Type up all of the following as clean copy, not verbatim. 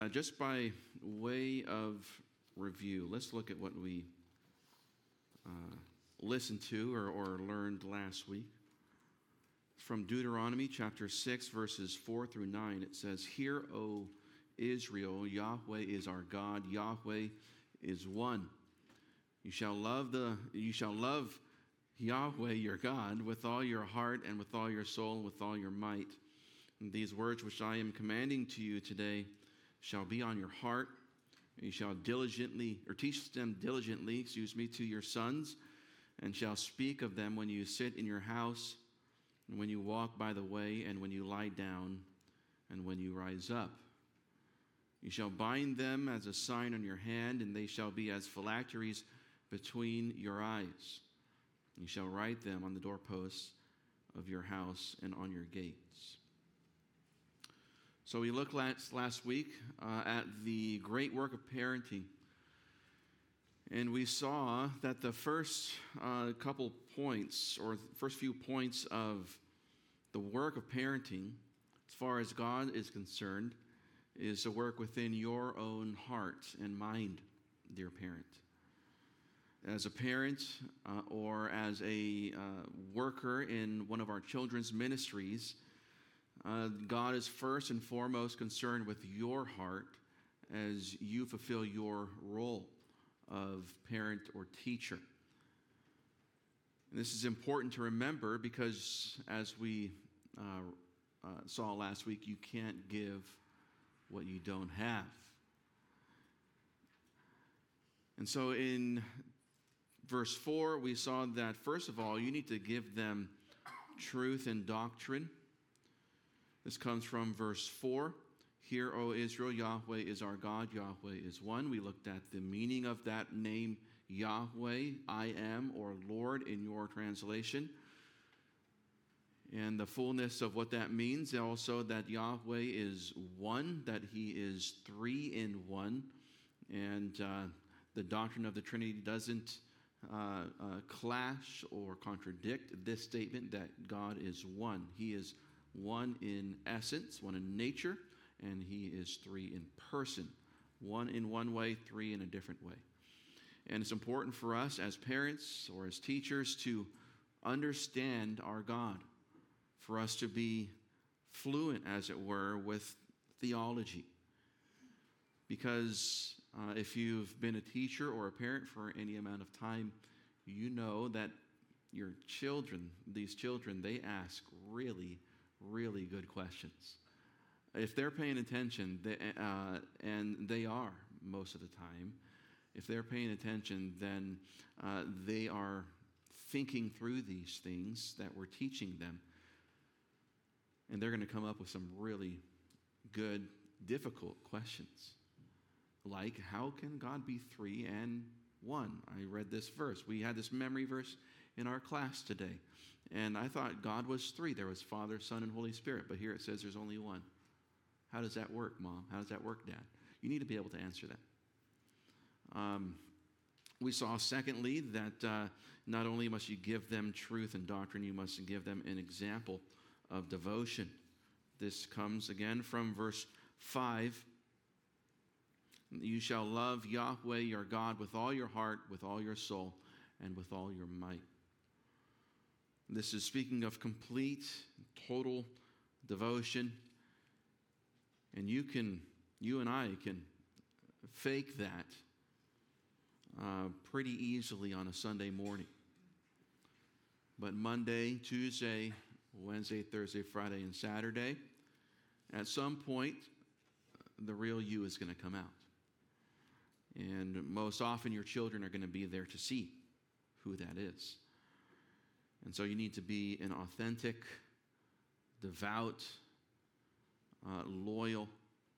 Just by way of review, let's look at what we listened to or learned last week. From Deuteronomy chapter 6, verses 4 through 9, it says, "Hear, O Israel, Yahweh is our God, Yahweh is one. You shall love Yahweh your God with all your heart and with all your soul and with all your might. And these words which I am commanding to you today shall be on your heart. You shall teach them diligently, to your sons, and shall speak of them when you sit in your house, and when you walk by the way, and when you lie down, and when you rise up. You shall bind them as a sign on your hand, and they shall be as phylacteries between your eyes. You shall write them on the doorposts of your house and on your gates." So we looked last week at the great work of parenting. And we saw that the first couple points, or first few points of the work of parenting, as far as God is concerned, is to work within your own heart and mind, dear parent. As a parent or as a worker in one of our children's ministries, God is first and foremost concerned with your heart as you fulfill your role of parent or teacher. And this is important to remember because, as we saw last week, you can't give what you don't have. And so in verse 4, we saw that, first of all, you need to give them truth and doctrine. This comes from verse 4. "Hear, O Israel, Yahweh is our God, Yahweh is one." We looked at the meaning of that name, Yahweh, I am, or Lord in your translation, and the fullness of what that means. Also that Yahweh is one, that he is three in one, and the doctrine of the Trinity doesn't clash or contradict this statement that God is one. He is one in essence, one in nature, and he is three in person. One in one way, three in a different way. And it's important for us as parents or as teachers to understand our God, for us to be fluent, as it were, with theology. Because if you've been a teacher or a parent for any amount of time, you know that your children, these children, they ask really good questions. If they're paying attention, and they are most of the time, if they're paying attention, then they are thinking through these things that we're teaching them. And they're going to come up with some really good, difficult questions. Like, how can God be three and one? I read this verse. We had this memory verse in our class today. And I thought God was three. There was Father, Son, and Holy Spirit. But here it says there's only one. How does that work, Mom? How does that work, Dad? You need to be able to answer that. We saw, secondly, that not only must you give them truth and doctrine, you must give them an example of devotion. This comes again from verse 5. "You shall love Yahweh your God with all your heart, with all your soul, and with all your might." This is speaking of complete, total devotion. And you and I can fake that pretty easily on a Sunday morning. But Monday, Tuesday, Wednesday, Thursday, Friday, and Saturday, at some point, the real you is going to come out. And most often your children are going to be there to see who that is. And so you need to be an authentic, devout, loyal,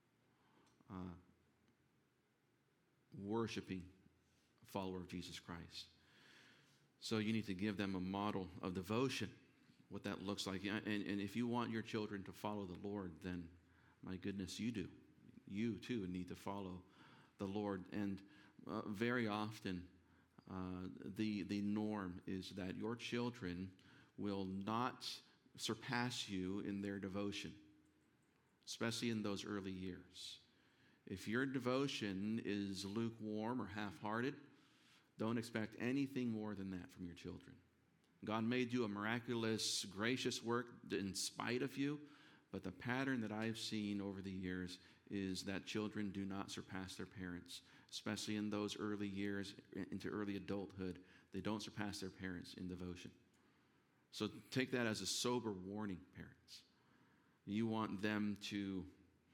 worshiping follower of Jesus Christ. So you need to give them a model of devotion, what that looks like. And if you want your children to follow the Lord, then my goodness, you do. You too need to follow the Lord. And very often the norm is that your children will not surpass you in their devotion, especially in those early years. If your devotion is lukewarm or half-hearted, don't expect anything more than that from your children. God may do a miraculous, gracious work in spite of you, but the pattern that I've seen over the years is that children do not surpass their parents, especially in those early years into early adulthood. They don't surpass their parents in devotion. So take that as a sober warning, parents. You want them to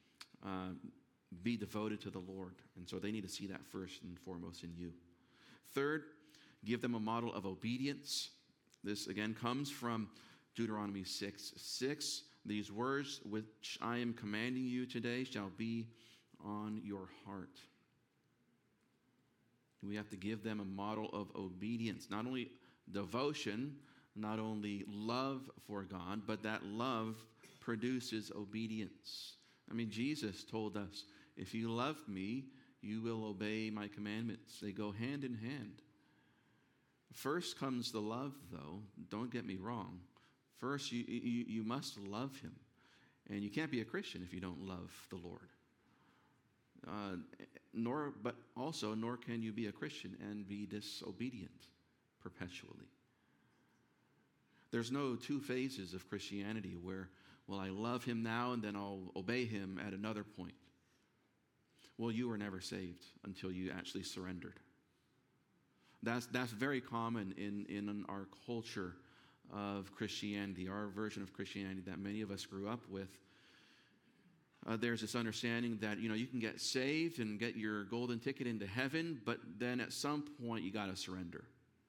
be devoted to the Lord, and so they need to see that first and foremost in you. Third, give them a model of obedience. This again comes from Deuteronomy 6:6. These words which I am commanding you today shall be on your heart. We have to give them a model of obedience, not only devotion, not only love for God, but that love produces obedience. I mean, Jesus told us, if you love me, you will obey my commandments. They go hand in hand. First comes the love, though. Don't get me wrong. First, you must love him. And you can't be a Christian if you don't love the Lord. Nor can you be a Christian and be disobedient perpetually. There's no two phases of Christianity where, well, I love him now and then I'll obey him at another point. Well, you were never saved until you actually surrendered. That's very common in our culture of Christianity, our version of Christianity that many of us grew up with. There's this understanding that, you can get saved and get your golden ticket into heaven, but then at some point you got to surrender.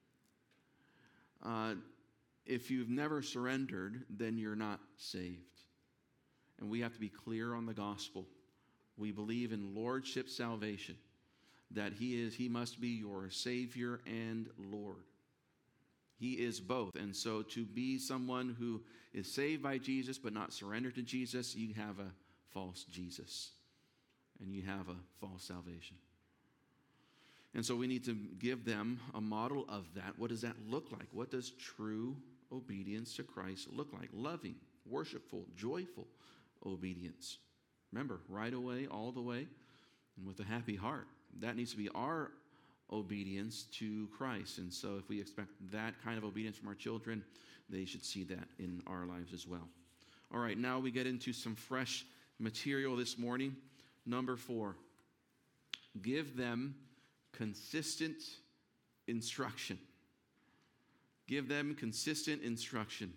If you've never surrendered, then you're not saved. And we have to be clear on the gospel. We believe in lordship salvation, that he must be your Savior and Lord. He is both. And so to be someone who is saved by Jesus but not surrendered to Jesus, you have a false Jesus. And you have a false salvation. And so we need to give them a model of that. What does that look like? What does true obedience to Christ look like? Loving, worshipful, joyful obedience. Remember, right away, all the way, and with a happy heart. That needs to be our obedience to Christ. And so if we expect that kind of obedience from our children, they should see that in our lives as well. All right, now we get into some fresh material this morning. Number 4, give them consistent instruction. Give them consistent instruction.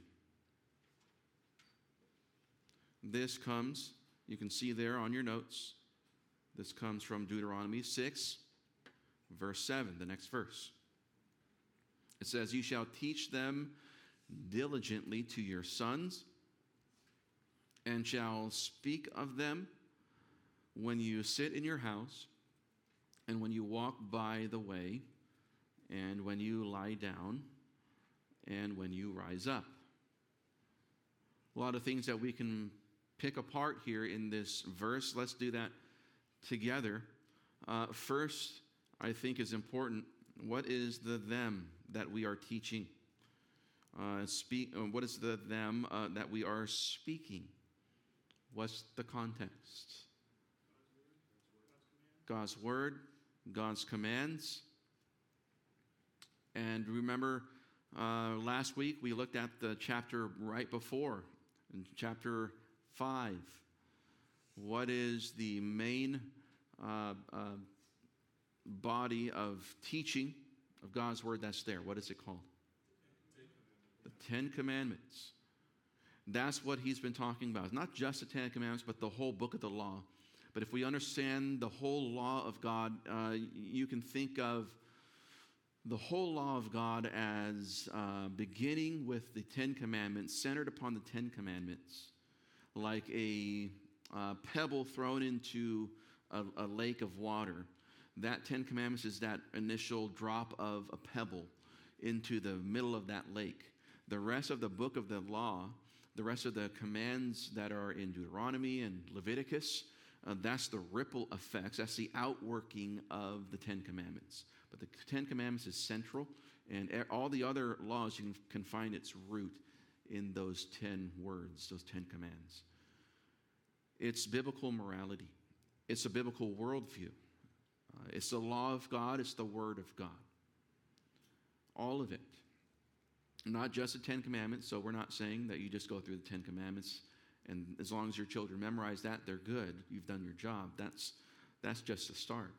This comes, you can see there on your notes, this comes from Deuteronomy 6, verse 7, the next verse. It says, you shall teach them diligently to your sons, and shall speak of them when you sit in your house, and when you walk by the way, and when you lie down, and when you rise up. A lot of things that we can pick apart here in this verse. Let's do that together. First, I think is important. What is the them that we are teaching? What is the them that we are speaking? What's the context? God's word, God's commands. And remember, last week we looked at the chapter right before, in chapter 5. What is the main body of teaching of God's word that's there? What is it called? The Ten Commandments. That's what he's been talking about. It's not just the Ten Commandments, but the whole book of the law. But if we understand the whole law of God, you can think of the whole law of God as beginning with the Ten Commandments, centered upon the Ten Commandments, like a pebble thrown into a lake of water. That Ten Commandments is that initial drop of a pebble into the middle of that lake. The rest of the book of the law, the rest of the commands that are in Deuteronomy and Leviticus, that's the ripple effects. That's the outworking of the Ten Commandments. But the Ten Commandments is central, and all the other laws, you can find its root in those 10 words, those 10 commands. It's biblical morality. It's a biblical worldview. It's the law of God. It's the Word of God. All of it. Not just the Ten Commandments. So we're not saying that you just go through the Ten Commandments and as long as your children memorize that, they're good. You've done your job. That's just the start.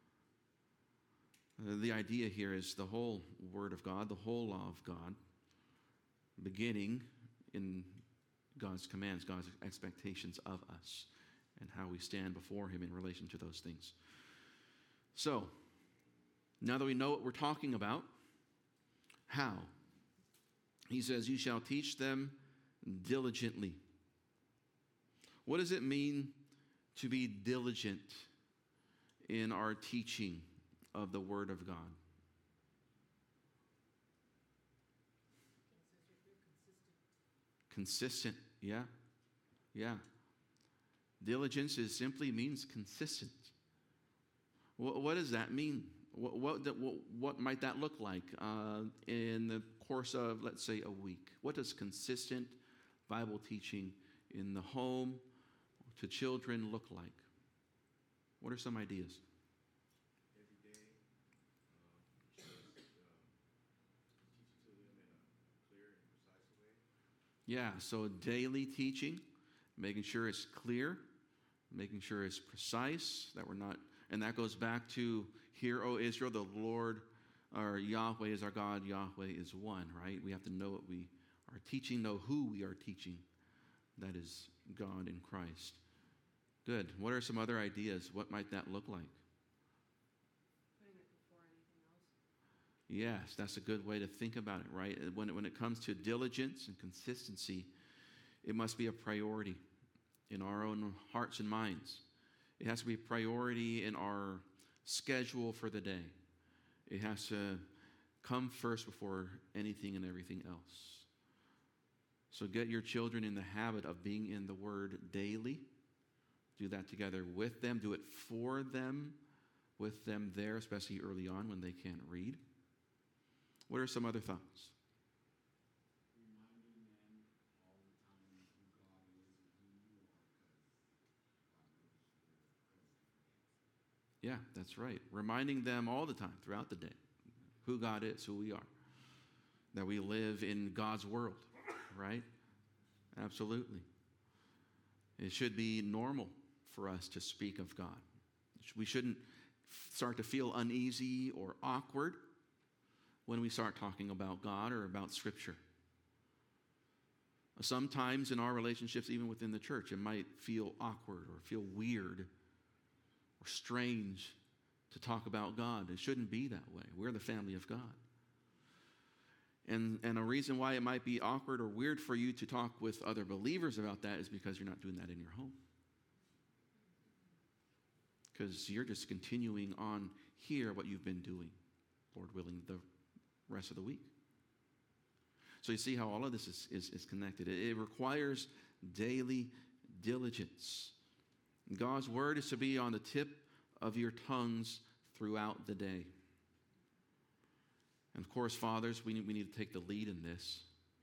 The idea here is the whole Word of God, the whole law of God, beginning in God's commands, God's expectations of us, and how we stand before Him in relation to those things. So, now that we know what we're talking about, how? He says, you shall teach them diligently. What does it mean to be diligent in our teaching of the Word of God? Consistent, yeah. Diligence simply means consistent. What does that mean? What might that look like in the course of, let's say, a week? What does consistent Bible teaching in the home to children look like? What are some ideas? Every day, teach it to them in a clear and precise way. Yeah, so daily teaching, making sure it's clear, making sure it's precise, that we're not, and that goes back to, hear, O Israel, the Lord, or Yahweh is our God, Yahweh is one, right? We have to know what we are teaching, know who we are teaching. That is God in Christ. Good. What are some other ideas? What might that look like? Putting it before anything else. Yes, that's a good way to think about it, right? When it comes to diligence and consistency, it must be a priority in our own hearts and minds. It has to be a priority in our schedule for the day. It has to come first before anything and everything else. So get your children in the habit of being in the Word daily. Do that together with them. Do it for them, with them there, especially early on when they can't read. What are some other thoughts? Reminding them all the time who God is and who you are, because God knows Yeah, that's right. Reminding them all the time throughout the day who God is, who we are. That we live in God's world, right? Absolutely. It should be normal for us to speak of God. We shouldn't start to feel uneasy or awkward when we start talking about God or about Scripture. Sometimes in our relationships, even within the church, it might feel awkward or feel weird or strange to talk about God. It shouldn't be that way. We're the family of God. And a reason why it might be awkward or weird for you to talk with other believers about that is because you're not doing that in your home. Because you're just continuing on here what you've been doing, Lord willing, the rest of the week. So you see how all of this is connected. It requires daily diligence. God's word is to be on the tip of your tongues throughout the day. And of course, fathers, we need to take the lead in this.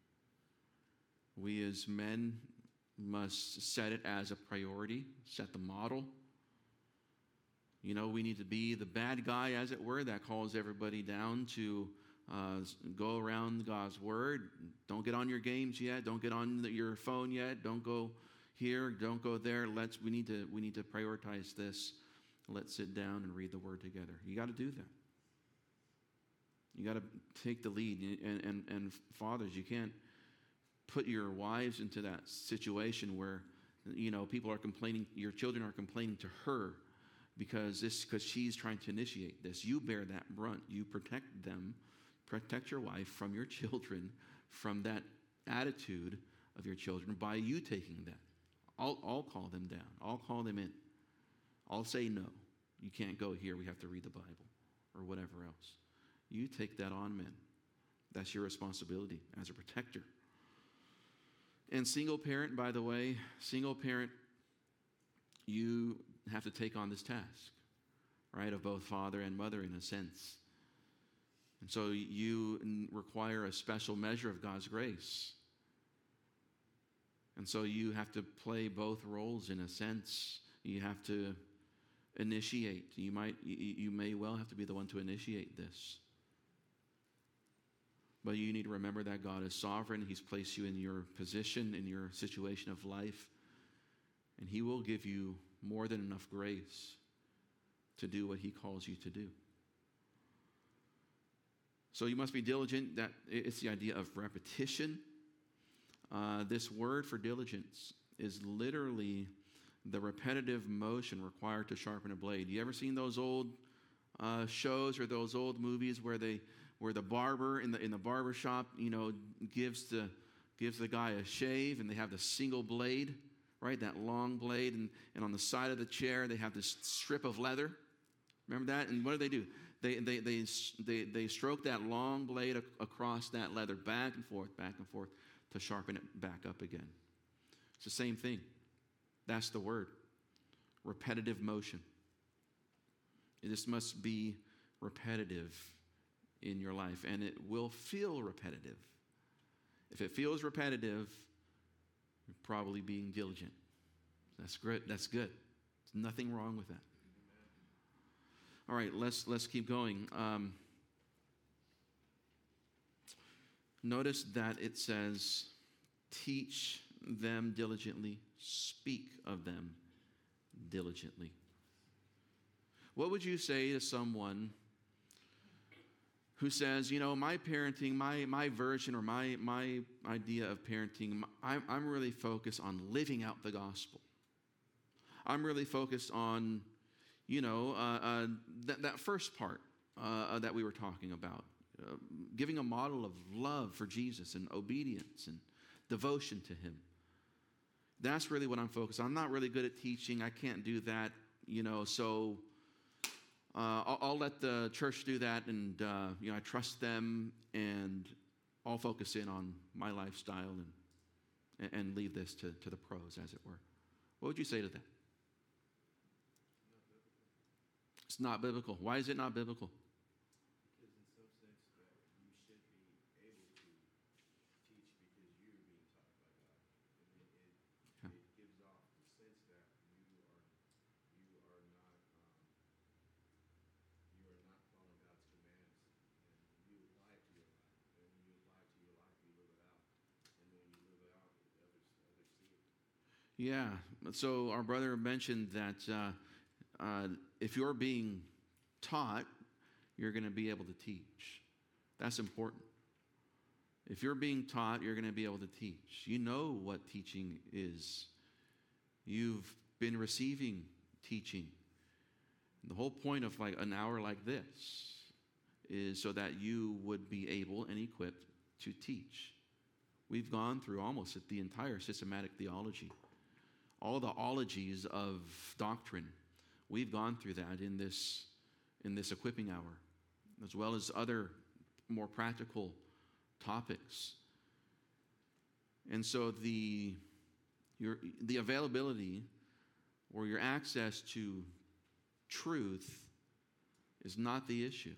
We as men must set it as a priority, set the model. You know, we need to be the bad guy, as it were, that calls everybody down to go around God's word. Don't get on your games yet. Don't get on your phone yet. Don't go here. Don't go there. We need to prioritize this. Let's sit down and read the word together. You got to do that. You got to take the lead. And fathers, you can't put your wives into that situation where, you know, people are complaining, your children are complaining to her because she's trying to initiate this. You bear that brunt. You protect them, protect your wife from your children, from that attitude of your children by you taking that. I'll call them down. I'll call them in. I'll say no. You can't go here. We have to read the Bible or whatever else. You take that on, men. That's your responsibility as a protector. And single parent, by the way, you have to take on this task, right, of both father and mother in a sense. And so you require a special measure of God's grace. And so you have to play both roles in a sense. You have to initiate. You may well have to be the one to initiate this. But you need to remember that God is sovereign. He's placed you in your position, in your situation of life. And He will give you more than enough grace to do what He calls you to do. So you must be diligent. That it's the idea of repetition. This word for diligence is literally the repetitive motion required to sharpen a blade. You ever seen those old shows or those old movies where the barber in the barber shop, gives the guy a shave, and they have the single blade, right? That long blade, and on the side of the chair they have this strip of leather. Remember that? And what do? They stroke that long blade across that leather back and forth to sharpen it back up again. It's the same thing. That's the word. Repetitive motion. This must be repetitive in your life, and it will feel repetitive. If it feels repetitive, you're probably being diligent. That's great. That's good. There's nothing wrong with that. All right, let's keep going. Notice that it says, teach them diligently, speak of them diligently. What would you say to someone who says, my parenting, my version or my idea of parenting, I'm really focused on living out the gospel. I'm really focused on, that first part that we were talking about, giving a model of love for Jesus and obedience and devotion to Him. That's really what I'm focused on. I'm not really good at teaching. I can't do that, so I'll let the church do that, and I trust them, and I'll focus in on my lifestyle and leave this to the pros, as it were. What would you say to that? It's not biblical. Why is it not biblical? Because in some sense that you should be able to teach because you're being taught by God. And it gives off the sense that you are not following God's commands, and you lie to your life. And when you lie to your life, you live it out. And when you live it out, others see it. Yeah. So our brother mentioned that if you're being taught, you're going to be able to teach. That's important. If you're being taught, you're going to be able to teach. You know what teaching is. You've been receiving teaching. The whole point of like an hour like this is so that you would be able and equipped to teach. We've gone through almost the entire systematic theology, all the ologies of doctrine. We've gone through that in this equipping hour, as well as other more practical topics. And so the availability or your access to truth is not the issue.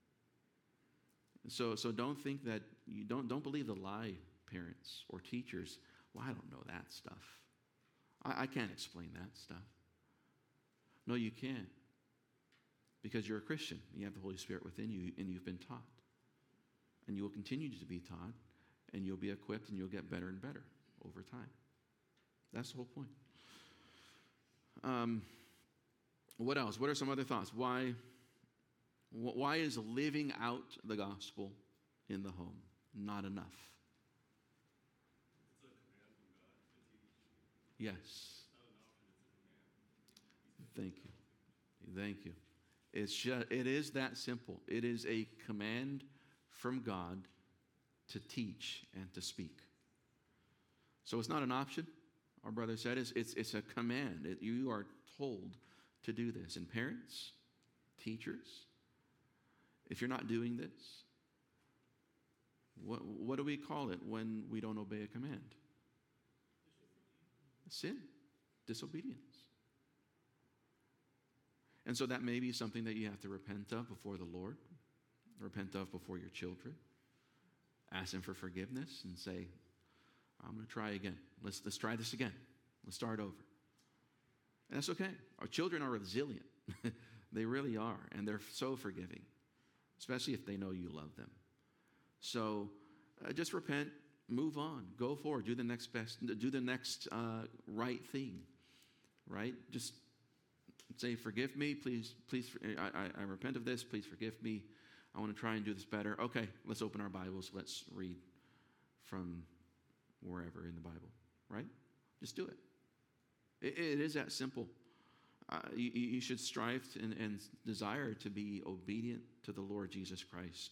So don't think that you don't believe the lie, parents or teachers. Well, I don't know that stuff. I can't explain that stuff. No, you can. Because you're a Christian. You have the Holy Spirit within you, and you've been taught. And you will continue to be taught, and you'll be equipped, and you'll get better and better over time. That's the whole point. What else? What are some other thoughts? Why is living out the gospel in the home not enough? It's a command from God to teach. Yes. It's not an option, it's a command. Thank you. It is that simple. It is a command from God to teach and to speak. So it's not an option. Our brother said it's a command. You are told to do this. And parents, teachers, if you're not doing this, what do we call it when we don't obey a command? Sin, disobedience. And so that may be something that you have to repent of before the Lord, repent of before your children, ask them for forgiveness and say, I'm going to try again. Let's try this again. Let's start over. And that's okay. Our children are resilient. They really are. And they're so forgiving, especially if they know you love them. So just repent, move on, go forward, do the next right thing, right? Just say, forgive me, please, I repent of this, please forgive me. I want to try and do this better. Okay, let's open our Bibles. Let's read from wherever in the Bible, right? Just do it. It is that simple. You should strive and desire to be obedient to the Lord Jesus Christ.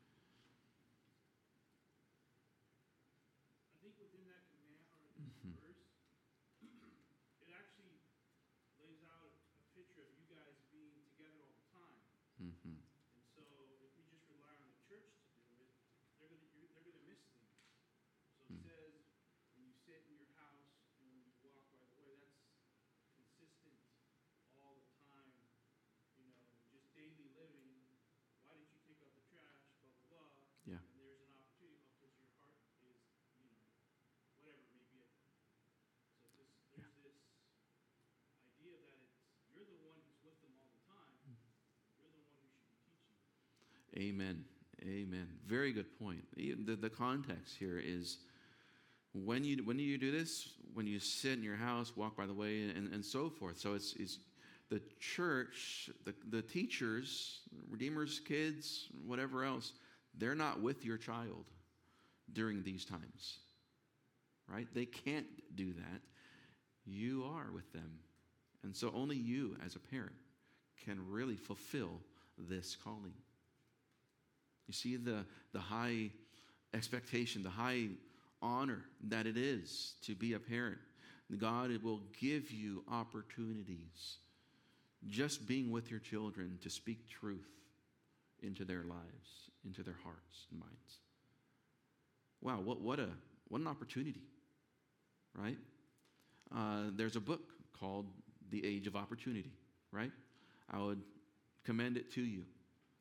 I think within that command or verse, it actually lays out a picture of you guys being together all the time. Mm-hmm. And so if we just rely on the church to do it, they're gonna miss things. So it says when you sit in your house and when you walk by the way, that's consistent all the time. You know, just daily living. Why did you take out the trash? Blah blah blah. Yeah. And there's an opportunity because your heart is, whatever it may be. So there's this idea that you're the one who's with them all the time. You're the one who should be teaching. Amen. Amen. Very good point. The context here is when you do this, when you sit in your house, walk by the way, and so forth. So it's the church, the teachers, Redeemer's kids, whatever else, they're not with your child during these times, right? They can't do that. You are with them. And so only you as a parent can really fulfill this calling. You see the high expectation, the high honor that it is to be a parent. God will give you opportunities just being with your children to speak truth into their lives, into their hearts and minds. Wow, what an opportunity, right? There's a book called The Age of Opportunity, right? I would commend it to you.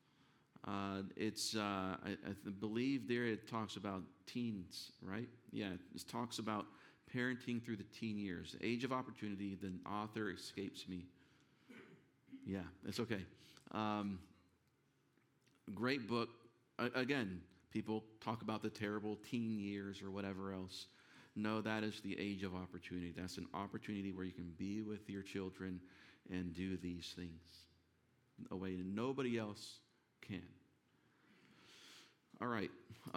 I believe there it talks about teens, right? Yeah, it talks about parenting through the teen years. The Age of Opportunity, the author escapes me. Yeah, it's okay. Great book. Again, people talk about the terrible teen years or whatever else. No, that is the age of opportunity. That's an opportunity where you can be with your children and do these things a way nobody else can. All right.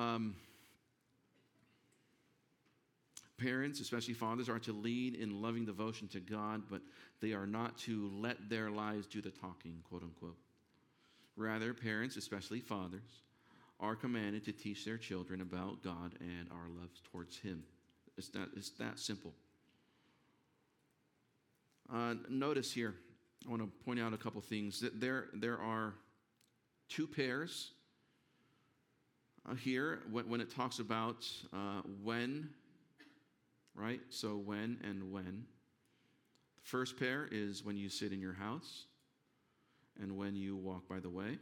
Parents, especially fathers, are to lead in loving devotion to God, but they are not to let their lives do the talking, quote unquote. Rather, parents, especially fathers, are commanded to teach their children about God and our love towards Him. It's that simple. Notice here, I want to point out a couple things. That there are two pairs here when it talks about when, right? So when and when. The first pair is when you sit in your house and when you walk by the way.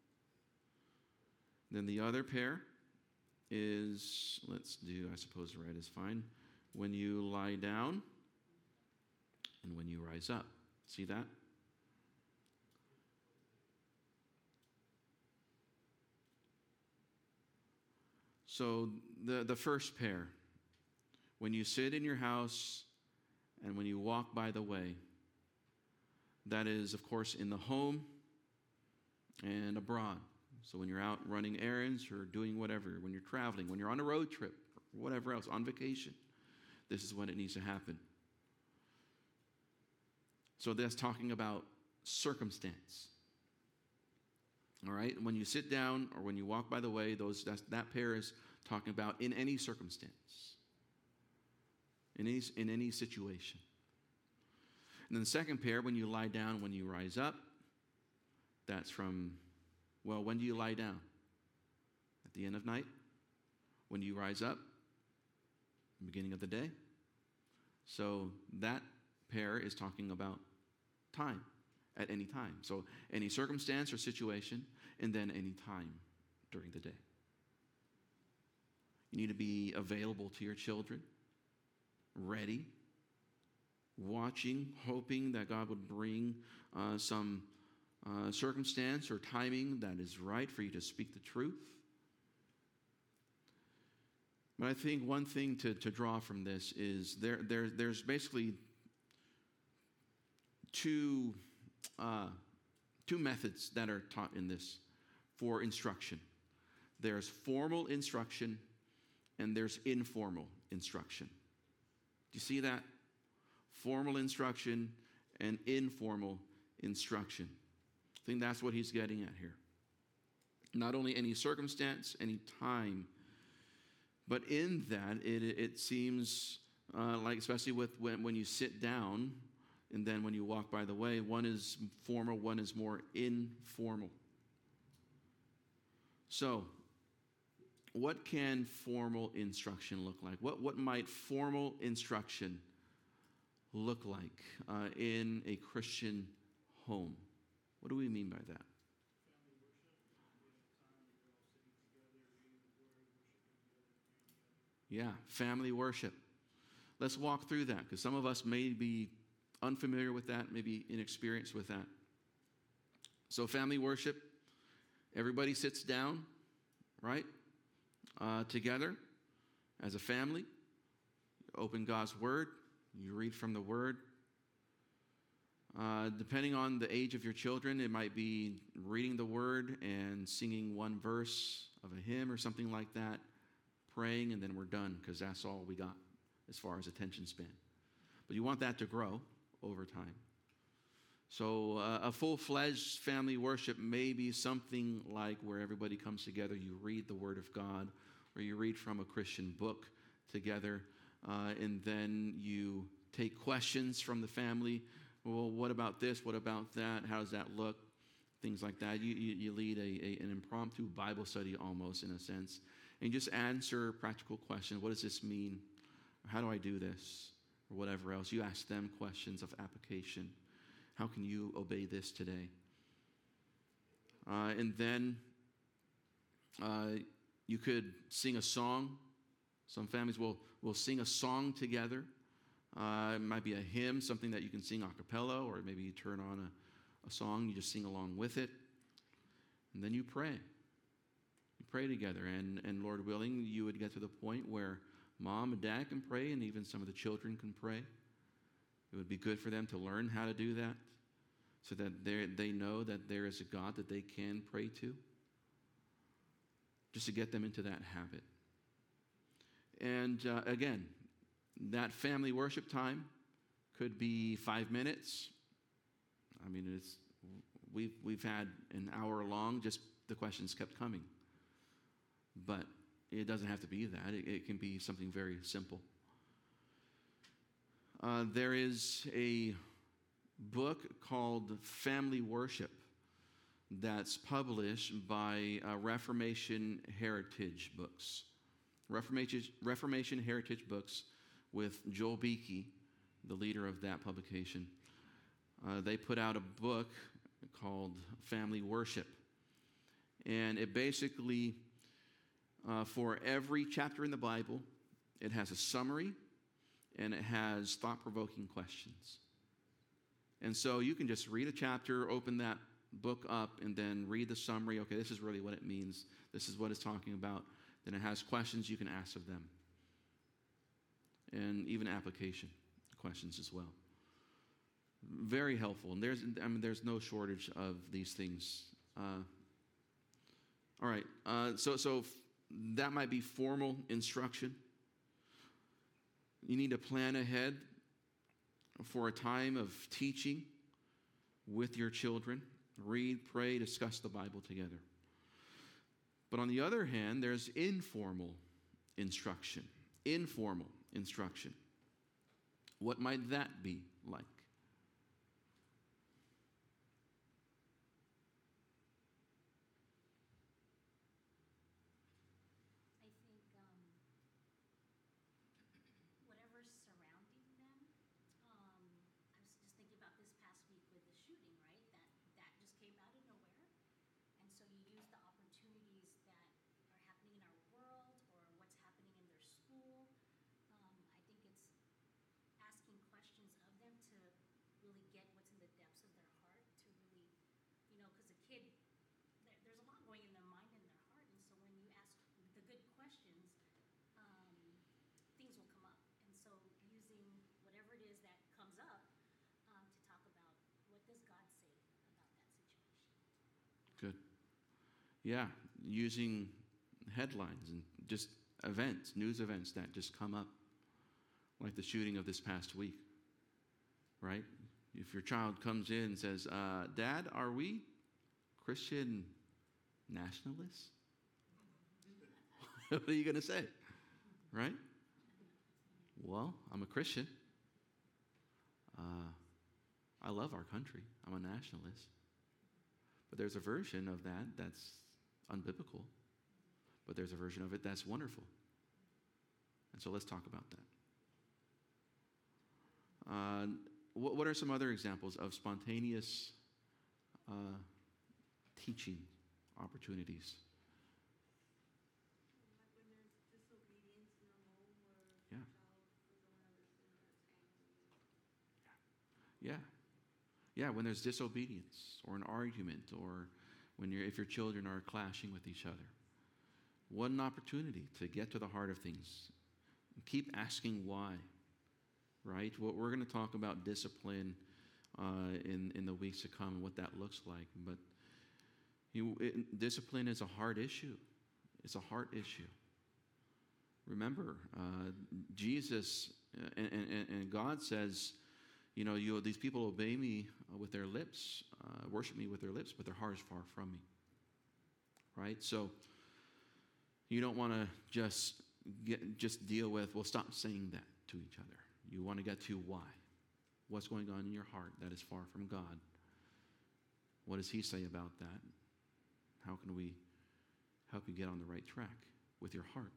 Then the other pair is, let's do, I suppose red is fine, when you lie down and when you rise up. See that? So the first pair, when you sit in your house and when you walk by the way, that is, of course, in the home and abroad. So when you're out running errands or doing whatever, when you're traveling, when you're on a road trip, or whatever else, on vacation, this is when it needs to happen. So that's talking about circumstance. All right? When you sit down or when you walk by the way, that pair is talking about in any circumstance, in any situation. And then the second pair, when you lie down, when you rise up, that's from, well, when do you lie down? At the end of night? When do you rise up? The beginning of the day? So that pair is talking about time, at any time. So any circumstance or situation, and then any time during the day. You need to be available to your children, ready, watching, hoping that God would bring some circumstance or timing that is right for you to speak the truth. But I think one thing to draw from this is there's basically two methods that are taught in this for instruction. There's formal instruction and there's informal instruction. Do you see that? Formal instruction and informal instruction. I think that's what he's getting at here. Not only any circumstance, any time, but in that it seems like, especially with when you sit down and then when you walk by the way, one is formal, one is more informal. So, what can formal instruction look like? What might formal instruction look like in a Christian home? What do we mean by that? Yeah, family worship. Let's walk through that, because some of us may be unfamiliar with that, maybe inexperienced with that. So family worship, everybody sits down, right? Together as a family. Open God's Word. You read from the Word. Depending on the age of your children, it might be reading the Word and singing one verse of a hymn or something like that, praying, and then we're done, because that's all we got as far as attention span. But you want that to grow over time. So a full-fledged family worship may be something like where everybody comes together, you read the Word of God, or you read from a Christian book together, and then you take questions from the family. Well, what about this? What about that? How does that look? Things like that. You lead an impromptu Bible study almost, in a sense, and you just answer practical questions. What does this mean? How do I do this? Or whatever else. You ask them questions of application. How can you obey this today? And then you could sing a song. Some families will sing a song together. It might be a hymn, something that you can sing a cappella, or maybe you turn on a song, you just sing along with it. And then you pray. You pray together. And Lord willing, you would get to the point where mom and dad can pray, and even some of the children can pray. It would be good for them to learn how to do that, so that they know that there is a God that they can pray to, just to get them into that habit. And again, that family worship time could be 5 minutes. I mean, we've had an hour long, just the questions kept coming. But it doesn't have to be that. It can be something very simple. There is a book called Family Worship that's published by Reformation Heritage Books. Reformation Heritage Books, with Joel Beeke, the leader of that publication. They put out a book called Family Worship. And it basically, for every chapter in the Bible, it has a summary and it has thought-provoking questions. And so you can just read a chapter, open that book up, and then read the summary. Okay, this is really what it means. This is what it's talking about. Then it has questions you can ask of them. And even application questions as well. Very helpful. And there's no shortage of these things. All right. So that might be formal instruction. You need to plan ahead for a time of teaching with your children. Read, pray, discuss the Bible together. But on the other hand, there's informal instruction. Informal instruction. What might that be like? I think whatever's surrounding them. I was just thinking about this past week with the shooting, right? That just came out of nowhere, and so you use the opportunities that are happening in our world or what's happening in their school. I think it's asking questions of them Yeah, using headlines and just events, news events that just come up, like the shooting of this past week, right? If your child comes in and says, Dad, are we Christian nationalists? What are you going to say, right? Well, I'm a Christian. I love our country. I'm a nationalist. But there's a version of that that's unbiblical. But there's a version of it that's wonderful. And so let's talk about that. What are some other examples of spontaneous teaching opportunities? Like when there's disobedience in the home where Yeah. the child doesn't understand or is angry. Yeah. Yeah, when there's disobedience or an argument or if your children are clashing with each other. What an opportunity to get to the heart of things. Keep asking why, right? We're going to talk about discipline in the weeks to come and what that looks like. But discipline is a hard issue. It's a heart issue. Remember, Jesus and God says, these people obey me with their lips, worship me with their lips, but their heart is far from me. Right? So you don't want to just deal with, well, stop saying that to each other. You want to get to why. What's going on in your heart that is far from God? What does He say about that? How can we help you get on the right track with your heart?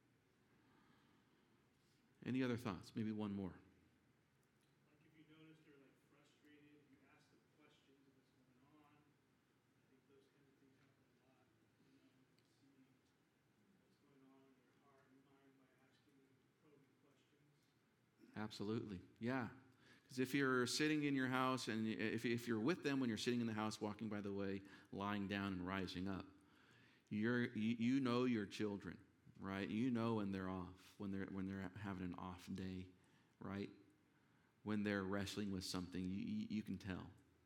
Any other thoughts? Maybe one more. Like if you notice they're like frustrated, you ask them questions of what's going on. I think those kind of things happen a lot. See what's going on in their heart and mind by asking them probing questions. Absolutely. Yeah. Because if you're sitting in your house and if you're with them when you're sitting in the house, walking by the way, lying down and rising up, you know your children, right? You know when they're off, when they're having an off day, right? When they're wrestling with something, you can tell.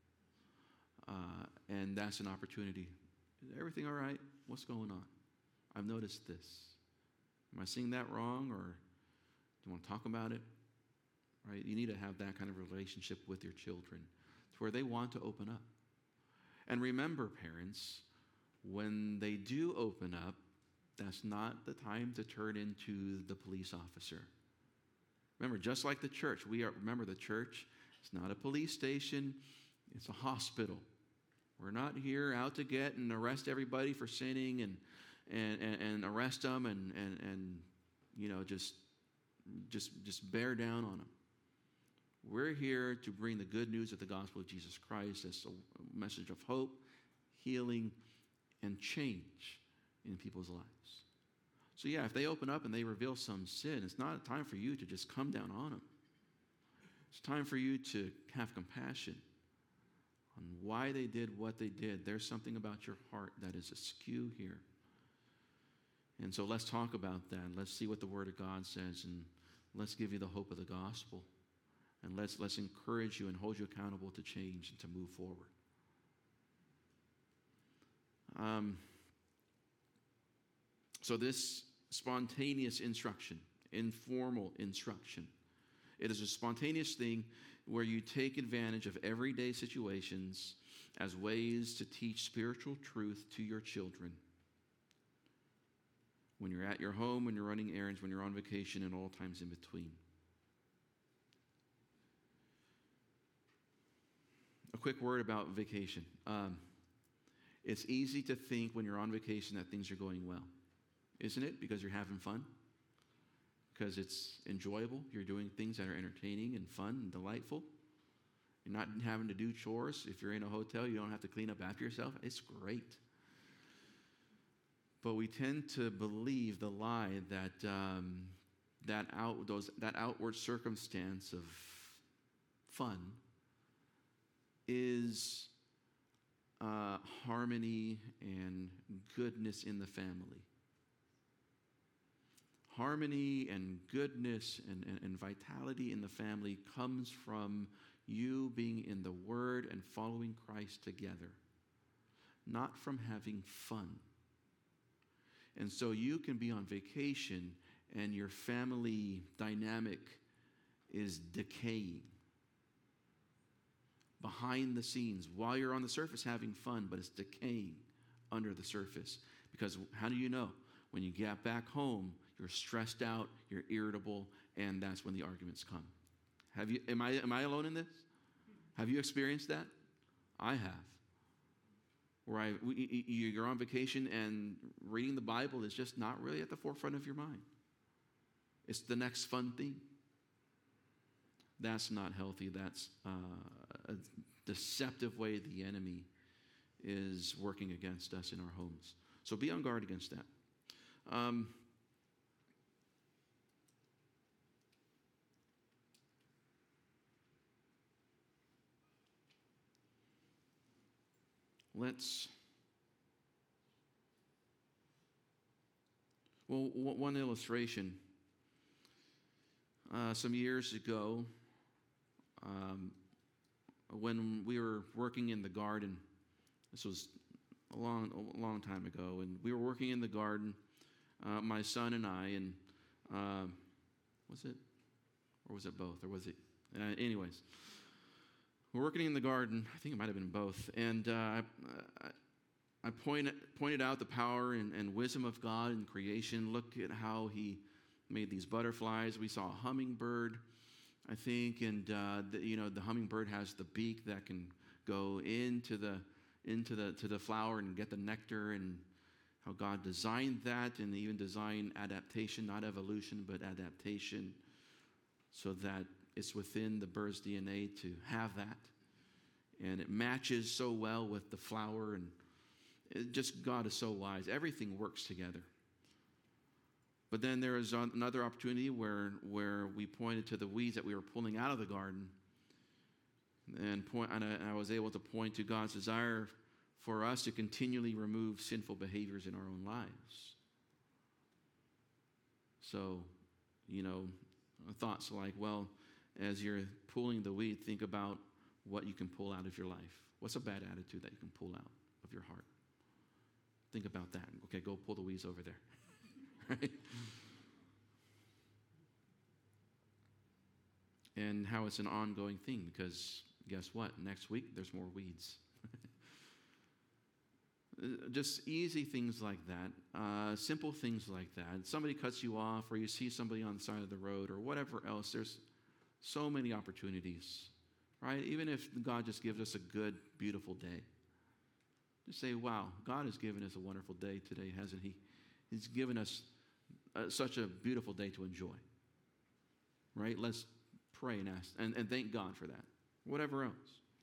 And that's an opportunity. Is everything all right? What's going on? I've noticed this. Am I seeing that wrong, or do you want to talk about it? Right? You need to have that kind of relationship with your children to where they want to open up. And remember, parents, when they do open up, that's not the time to turn into the police officer. Remember, just like the church, remember the church is not a police station, it's a hospital. We're not here out to get and arrest everybody for sinning and arrest them and just bear down on them. We're here to bring the good news of the gospel of Jesus Christ as a message of hope, healing, and change in people's lives. So yeah, if they open up and they reveal some sin, it's not a time for you to just come down on them. It's time for you to have compassion on why they did what they did. There's something about your heart that is askew here. And so let's talk about that. Let's see what the Word of God says, and let's give you the hope of the gospel. And let's encourage you and hold you accountable to change and to move forward. So this spontaneous instruction, informal instruction, it is a spontaneous thing where you take advantage of everyday situations as ways to teach spiritual truth to your children. When you're at your home, when you're running errands, when you're on vacation, and all times in between. A quick word about vacation. It's easy to think when you're on vacation that things are going well, isn't it? Because you're having fun, because it's enjoyable. You're doing things that are entertaining and fun and delightful. You're not having to do chores. If you're in a hotel, you don't have to clean up after yourself. It's great. But we tend to believe the lie that that outward circumstance of fun is harmony and goodness in the family. Harmony and goodness and vitality in the family comes from you being in the Word and following Christ together, not from having fun And so you can be on vacation and your family dynamic is decaying behind the scenes while you're on the surface having fun, but it's decaying under the surface. Because how do you know? When you get back home, you're stressed out, you're irritable, and that's when the arguments come. Am I alone in this? Have you experienced that? I have. Where you're on vacation and reading the Bible is just not really at the forefront of your mind. It's the next fun thing. That's not healthy. That's a deceptive way the enemy is working against us in our homes. So be on guard against that. One illustration. Some years ago, when we were working in the garden, this was a long time ago, and we were working in the garden, my son and I, and was it? Or was it both? Or was it? Anyways, we're working in the garden. I think it might have been both. And I pointed out the power and wisdom of God in creation. Look at how he made these butterflies. We saw a hummingbird, I think, and the hummingbird has the beak that can go into the flower and get the nectar, and how God designed that, and even designed adaptation, not evolution, but adaptation, so that it's within the bird's DNA to have that. And it matches so well with the flower, and God is so wise. Everything works together. But then there was another opportunity where we pointed to the weeds that we were pulling out of the garden, and I was able to point to God's desire for us to continually remove sinful behaviors in our own lives. So, thoughts like, well, as you're pulling the weed, think about what you can pull out of your life. What's a bad attitude that you can pull out of your heart? Think about that. Okay, go pull the weeds over there. Right? And how it's an ongoing thing, because guess what? Next week, there's more weeds. Just easy things like that, simple things like that. Somebody cuts you off, or you see somebody on the side of the road, or whatever else. There's so many opportunities, right? Even if God just gives us a good, beautiful day. Just say, wow, God has given us a wonderful day today, hasn't he? He's given us such a beautiful day to enjoy, right? Let's pray and ask and thank God for that. Whatever else.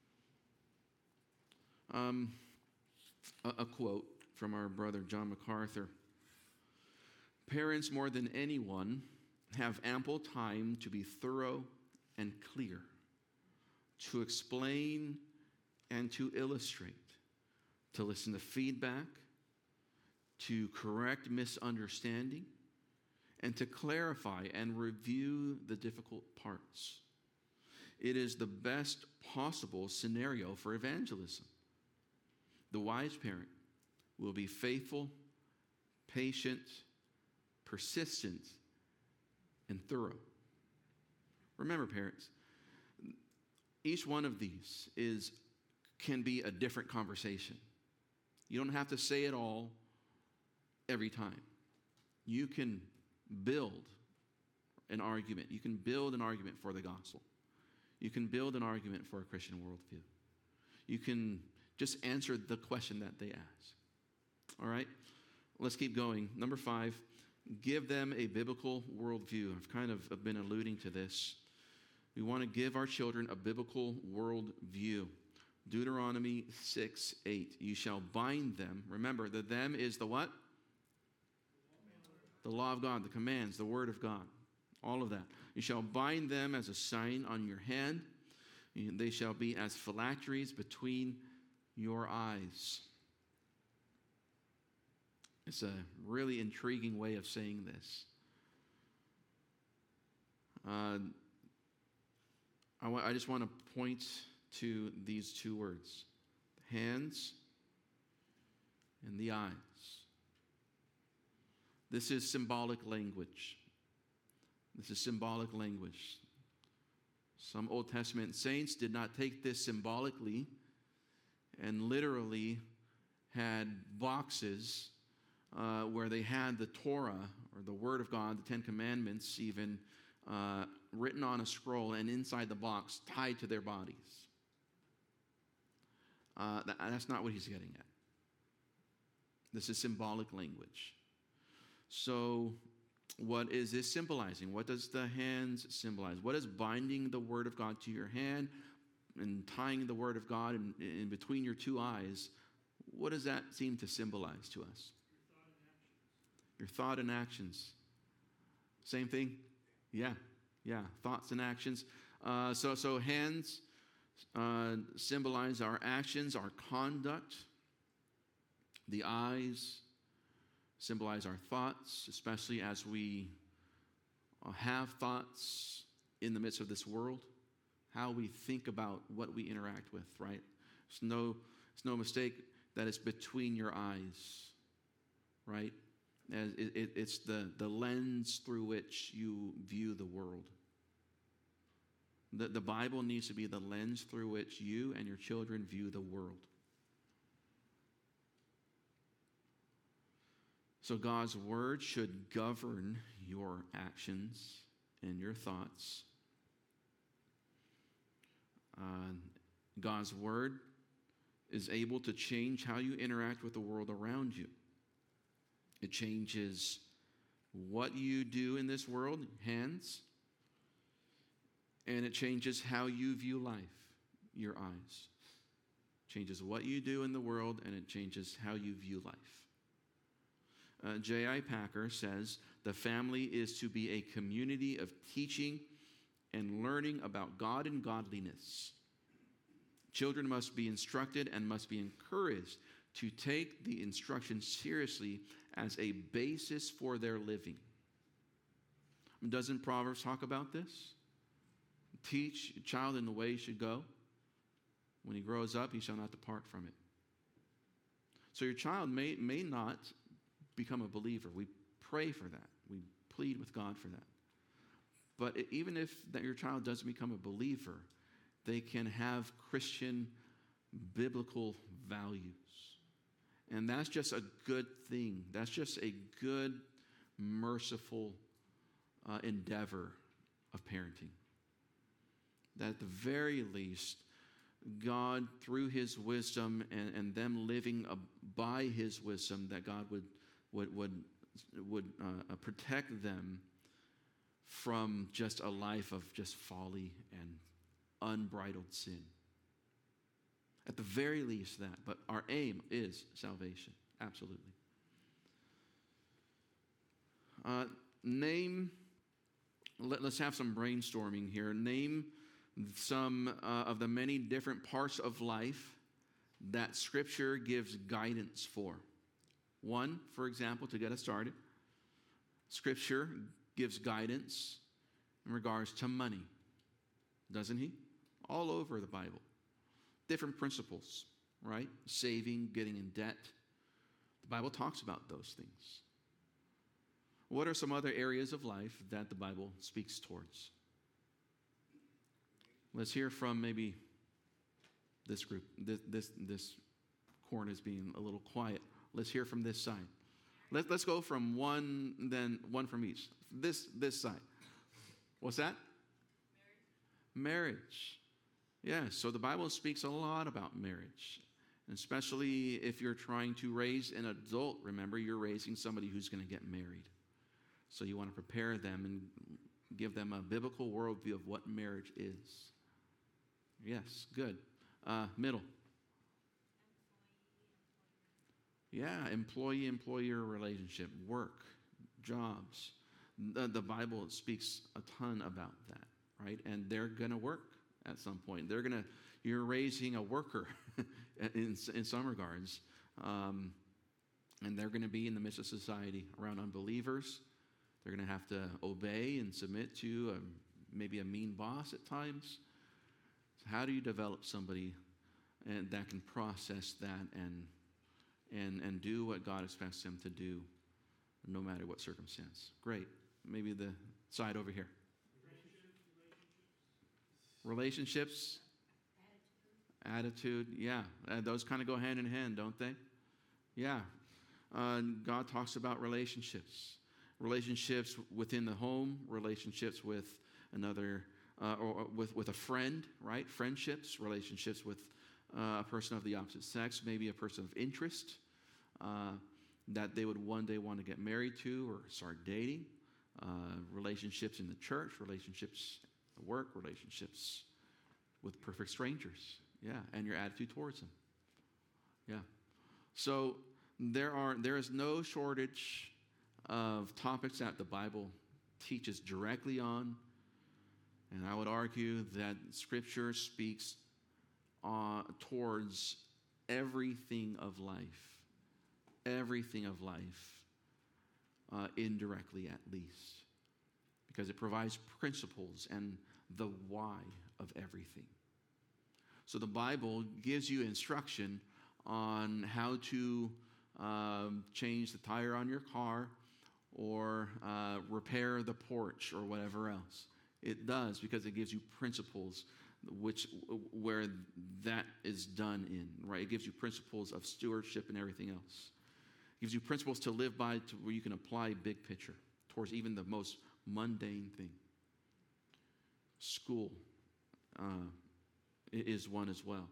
A quote from our brother John MacArthur. Parents, more than anyone, have ample time to be thorough and clear, to explain and to illustrate, to listen to feedback, to correct misunderstanding, and to clarify and review the difficult parts. It is the best possible scenario for evangelism. The wise parent will be faithful, patient, persistent, and thorough. Remember, parents, each one of these can be a different conversation. You don't have to say it all every time. You can build an argument. You can build an argument for the gospel. You can build an argument for a Christian worldview. You can just answer the question that they ask. All right? Let's keep going. Number 5, give them a biblical worldview. I've kind of been alluding to this. We want to give our children a biblical worldview. Deuteronomy 6:8. You shall bind them. Remember, the them is the what? The law of God, the commands, the word of God. All of that. You shall bind them as a sign on your hand. They shall be as phylacteries between your eyes. It's a really intriguing way of saying this. I just want to point to these two words, the hands and the eyes. This is symbolic language. This is symbolic language. Some Old Testament saints did not take this symbolically and literally had boxes where they had the Torah, or the Word of God, the Ten Commandments even, written on a scroll and inside the box tied to their bodies. That's not what he's getting at. This is symbolic language. So what is this symbolizing? What does the hands symbolize? What is binding the Word of God to your hand and tying the Word of God in between your two eyes? What does that seem to symbolize to us? Your thought and actions. Same thing? Yeah. Thoughts and actions. So hands symbolize our actions, our conduct. The eyes symbolize our thoughts, especially as we have thoughts in the midst of this world, how we think about what we interact with, right? It's no mistake that it's between your eyes, right? It's the lens through which you view the world. The Bible needs to be the lens through which you and your children view the world. So God's word should govern your actions and your thoughts. God's word is able to change how you interact with the world around you. It changes what you do in this world, hands, and it changes how you view life, your eyes. It changes what you do in the world, and it changes how you view life. J.I. Packer says, the family is to be a community of teaching and learning about God and godliness. Children must be instructed and must be encouraged to take the instruction seriously as a basis for their living. Doesn't Proverbs talk about this? Teach a child in the way he should go. When he grows up, he shall not depart from it. So your child may not become a believer. We pray for that. We plead with God for that. But even if that your child doesn't become a believer, they can have Christian biblical values. And that's just a good thing. That's just a good, merciful endeavor of parenting. That at the very least, God, through his wisdom and them living by his wisdom, that God would protect them from just a life of just folly and unbridled sin. At the very least that. But our aim is salvation. Absolutely. Let's have some brainstorming here. Name some of the many different parts of life that Scripture gives guidance for. One, for example, to get us started, Scripture gives guidance in regards to money, doesn't he? All over the Bible. Different principles, right? Saving, getting in debt. The Bible talks about those things. What are some other areas of life that the Bible speaks towards? Let's hear from maybe this group. This corner is being a little quiet. Let's hear from this side. Let's go from one, then one from each. This side. What's that? Marriage. Yeah, so the Bible speaks a lot about marriage. And especially if you're trying to raise an adult, remember you're raising somebody who's going to get married. So you want to prepare them and give them a biblical worldview of what marriage is. Yes, good. Middle. Yeah, employee-employer relationship, work, jobs. The Bible speaks a ton about that, right? And they're going to work at some point. You're raising a worker in some regards. And they're going to be in the midst of society around unbelievers. They're going to have to obey and submit to maybe a mean boss at times. So how do you develop somebody that can process that and do what God expects them to do no matter what circumstance. Great. Maybe the side over here. Relationships. Attitude. Yeah. Those kind of go hand in hand, don't they? Yeah. God talks about relationships. Relationships within the home, relationships with another, or with a friend, right? Friendships, relationships with a person of the opposite sex, maybe a person of interest that they would one day want to get married to or start dating. Relationships in the church, relationships at work, relationships with perfect strangers. Yeah, and your attitude towards them. Yeah. So there is no shortage of topics that the Bible teaches directly on, and I would argue that Scripture speaks towards everything of life, indirectly at least, because it provides principles and the why of everything. So the Bible gives you instruction on how to change the tire on your car or repair the porch or whatever else. It does, because it gives you principles where that is done in, right? It gives you principles of stewardship and everything else. It gives you principles to live by to where you can apply big picture towards even the most mundane thing. School is one as well.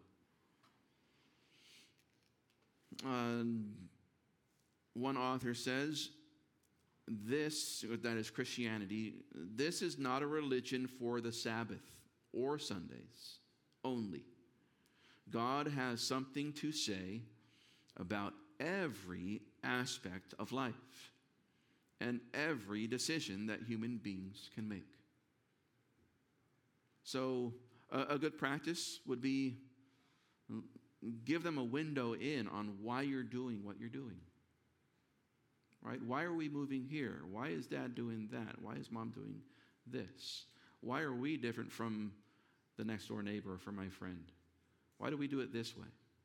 One author says, that is Christianity, this is not a religion for the Sabbath or Sundays only. God has something to say about every aspect of life and every decision that human beings can make. So a good practice would be give them a window in on why you're doing what you're doing. Right? Why are we moving here? Why is Dad doing that? Why is Mom doing this? Why are we different from the next door neighbor or from my friend? Why do we do it this way?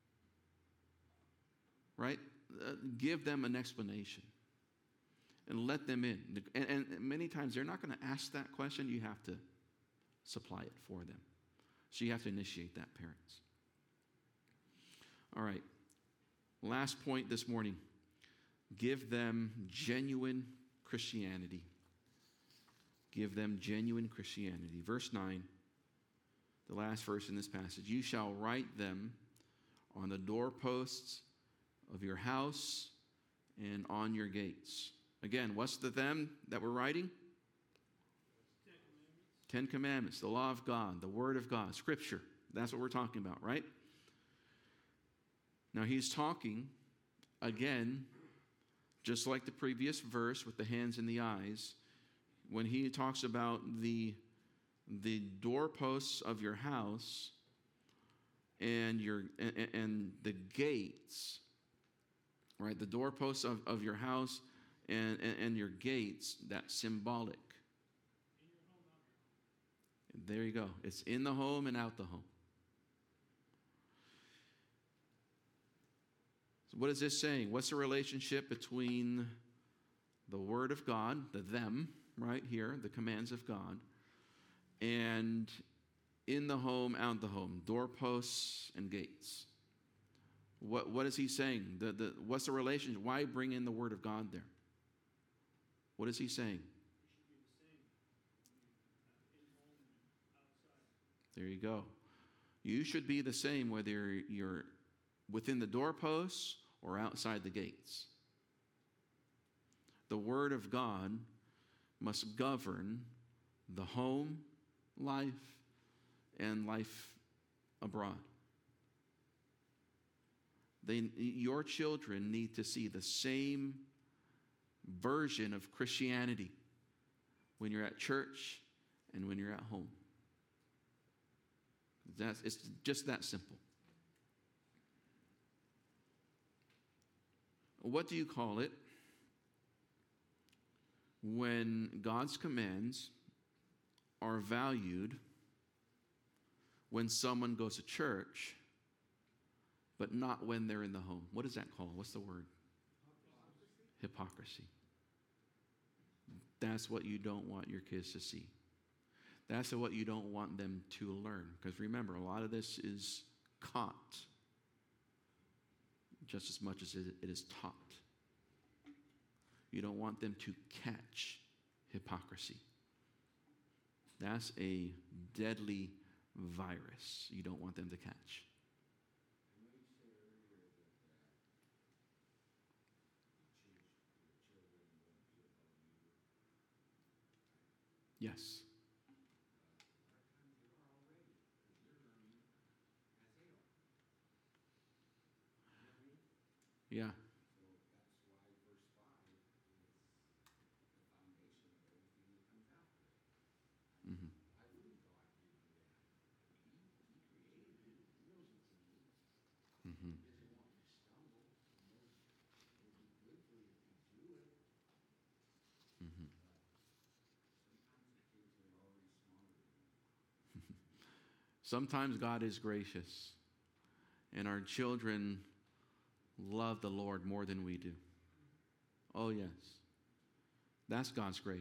Right? Give them an explanation and let them in. And many times they're not going to ask that question. You have to supply it for them. So you have to initiate that, parents. All right. Last point this morning. Give them genuine Christianity. Give them genuine Christianity. Verse 9, the last verse in this passage. You shall write them on the doorposts of your house and on your gates. Again, what's the them that we're writing? 10 Commandments, the law of God, the Word of God, Scripture. That's what we're talking about, right? Now he's talking, again, just like the previous verse with the hands and the eyes, when he talks about the doorposts of your house and the gates, right? The doorposts of your house and your gates, that's symbolic. There you go. It's in the home and out the home. So what is this saying? What's the relationship between the Word of God, the them, right here, the commands of God, and in the home, out the home, doorposts and gates? What is he saying? What's the relationship? Why bring in the Word of God there? What is he saying? There you go. You should be the same whether you're within the doorposts or outside the gates. The Word of God must govern the home life and life abroad. Your children need to see the same version of Christianity when you're at church and when you're at home. It's just that simple. What do you call it when God's commands are valued when someone goes to church, but not when they're in the home? What is that called? What's the word? Hypocrisy. That's what you don't want your kids to see. That's what you don't want them to learn. Because remember, a lot of this is caught just as much as it is taught. You don't want them to catch hypocrisy. That's a deadly virus you don't want them to catch. Yes. Yeah. Mm-hmm. Mm-hmm. Mm-hmm. Sometimes God is gracious, and our children love the Lord more than we do. Oh, yes. That's God's grace.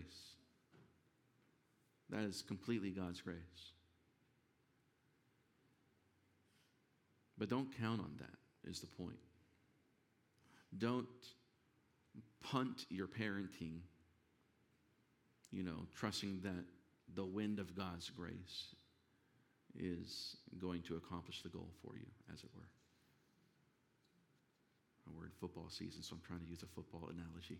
That is completely God's grace. But don't count on that, is the point. Don't punt your parenting, trusting that the wind of God's grace is going to accomplish the goal for you, as it were. We're in football season, so I'm trying to use a football analogy.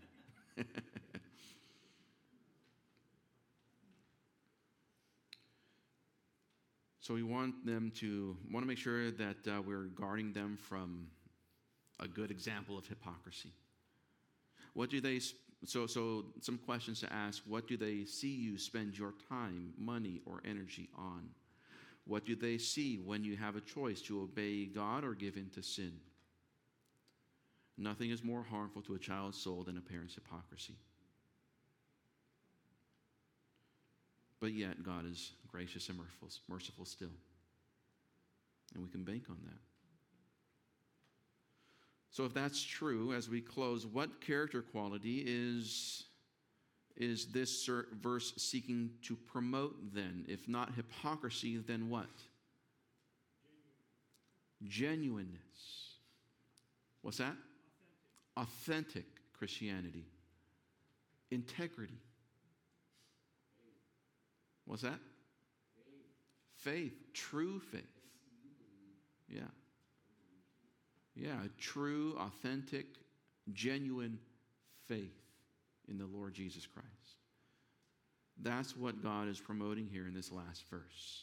So we want to make sure that we're guarding them from a good example of hypocrisy. What do they? So some questions to ask. What do they see you spend your time, money, or energy on? What do they see when you have a choice to obey God or give in to sin? Nothing is more harmful to a child's soul than a parent's hypocrisy. But yet, God is gracious and merciful still. And we can bank on that. So if that's true, as we close, what character quality is this verse seeking to promote then? If not hypocrisy, then what? Genuineness. What's that? Authentic Christianity. Integrity. What's that? Faith. True faith. Yeah. Yeah, true, authentic, genuine faith in the Lord Jesus Christ. That's what God is promoting here in this last verse.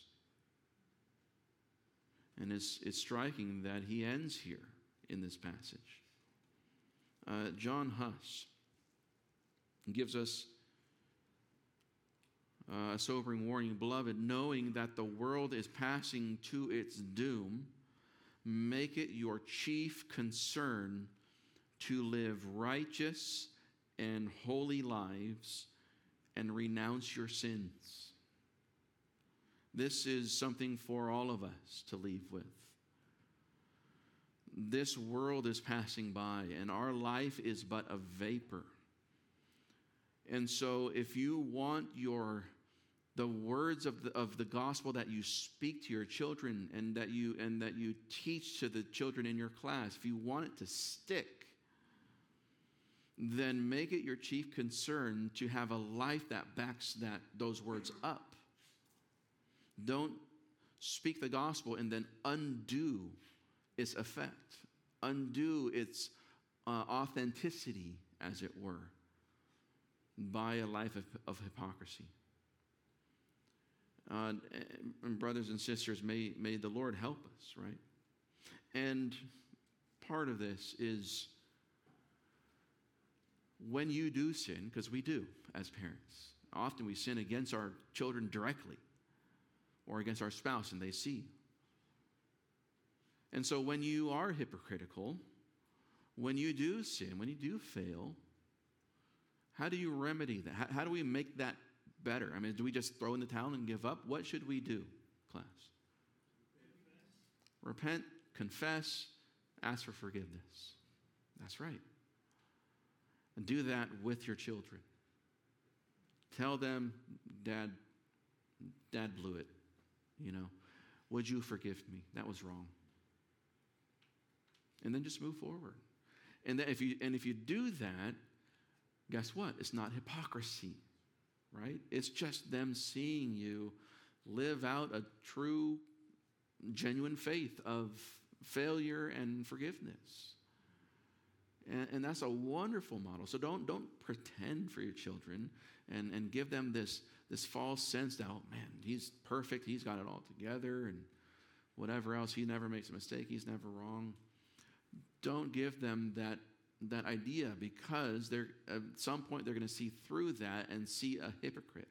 And it's striking that he ends here in this passage. John Huss gives us a sobering warning. Beloved, knowing that the world is passing to its doom, make it your chief concern to live righteous and holy lives and renounce your sins. This is something for all of us to leave with. This world is passing by, and our life is but a vapor. And so if you want the words of the gospel that you speak to your children and that you teach to the children in your class, if you want it to stick, then make it your chief concern to have a life that backs those words up. Don't speak the gospel and then undo its effect, undo its authenticity, as it were, by a life of hypocrisy. And brothers and sisters, may the Lord help us, right? And part of this is when you do sin, because we do as parents. Often we sin against our children directly or against our spouse, and they see. And so when you are hypocritical, when you do sin, when you do fail, how do you remedy that? How do we make that better? I mean, do we just throw in the towel and give up? What should we do, class? Repent, confess, ask for forgiveness. That's right. And do that with your children. Tell them, Dad blew it. Would you forgive me? That was wrong. And then just move forward. And then if you do that, guess what? It's not hypocrisy, right? It's just them seeing you live out a true, genuine faith of failure and forgiveness. And that's a wonderful model. So don't pretend for your children and give them this false sense that, oh man, he's perfect, he's got it all together, and whatever else, he never makes a mistake, he's never wrong. Don't give them that idea, because at some point they're going to see through that and see a hypocrite.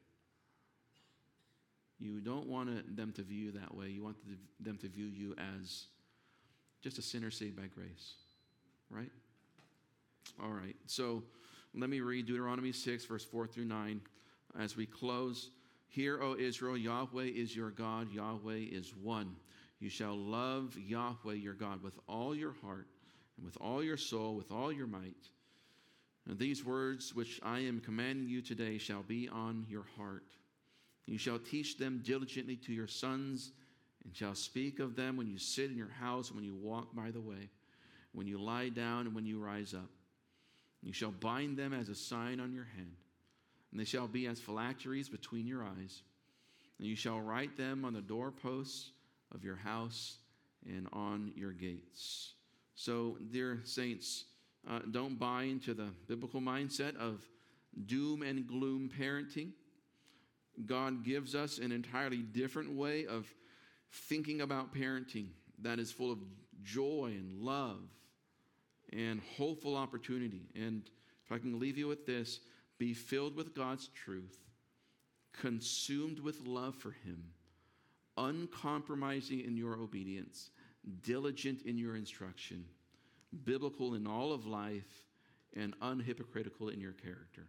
You don't want them to view you that way. You want them to view you as just a sinner saved by grace, right? All right, so let me read Deuteronomy 6, verse 4 through 9 as we close. Hear, O Israel, Yahweh is your God, Yahweh is one. You shall love Yahweh your God with all your heart and with all your soul, with all your might. And these words which I am commanding you today shall be on your heart. You shall teach them diligently to your sons, and shall speak of them when you sit in your house, and when you walk by the way, when you lie down, and when you rise up. You shall bind them as a sign on your hand, and they shall be as phylacteries between your eyes. And you shall write them on the doorposts of your house and on your gates. So, dear saints, don't buy into the biblical mindset of doom and gloom parenting. God gives us an entirely different way of thinking about parenting that is full of joy and love and hopeful opportunity. And if I can leave you with this, be filled with God's truth, consumed with love for Him, uncompromising in your obedience, diligent in your instruction, biblical in all of life, and unhypocritical in your character.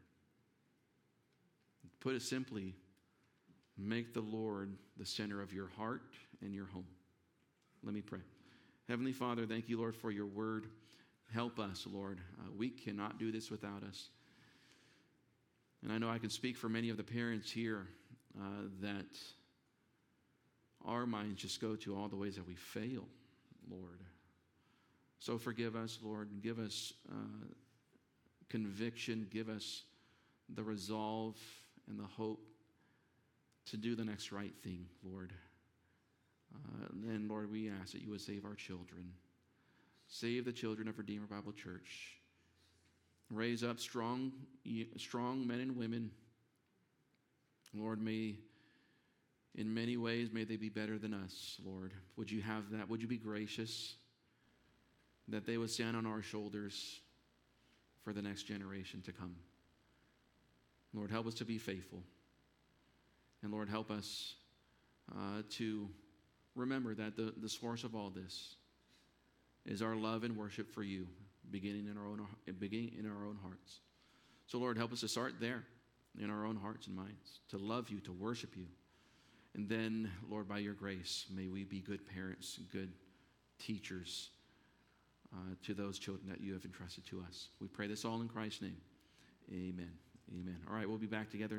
Put it simply, make the Lord the center of your heart and your home. Let me pray. Heavenly Father, thank you, Lord, for your word. Help us, Lord. We cannot do this without us. And I know I can speak for many of the parents here that our minds just go to all the ways that we fail, Lord. So forgive us, Lord, and give us conviction, give us the resolve and the hope to do the next right thing, Lord. And Lord, we ask that you would save our children. Save the children of Redeemer Bible Church. Raise up strong men and women. Lord, in many ways, may they be better than us, Lord. Would you have that? Would you be gracious that they would stand on our shoulders for the next generation to come? Lord, help us to be faithful. And Lord, help us to remember that the source of all this is our love and worship for you, beginning in our own hearts. So Lord, help us to start there in our own hearts and minds, to love you, to worship you. And then, Lord, by your grace, may we be good parents, good teachers to those children that you have entrusted to us. We pray this all in Christ's name. Amen. Amen. All right, we'll be back together.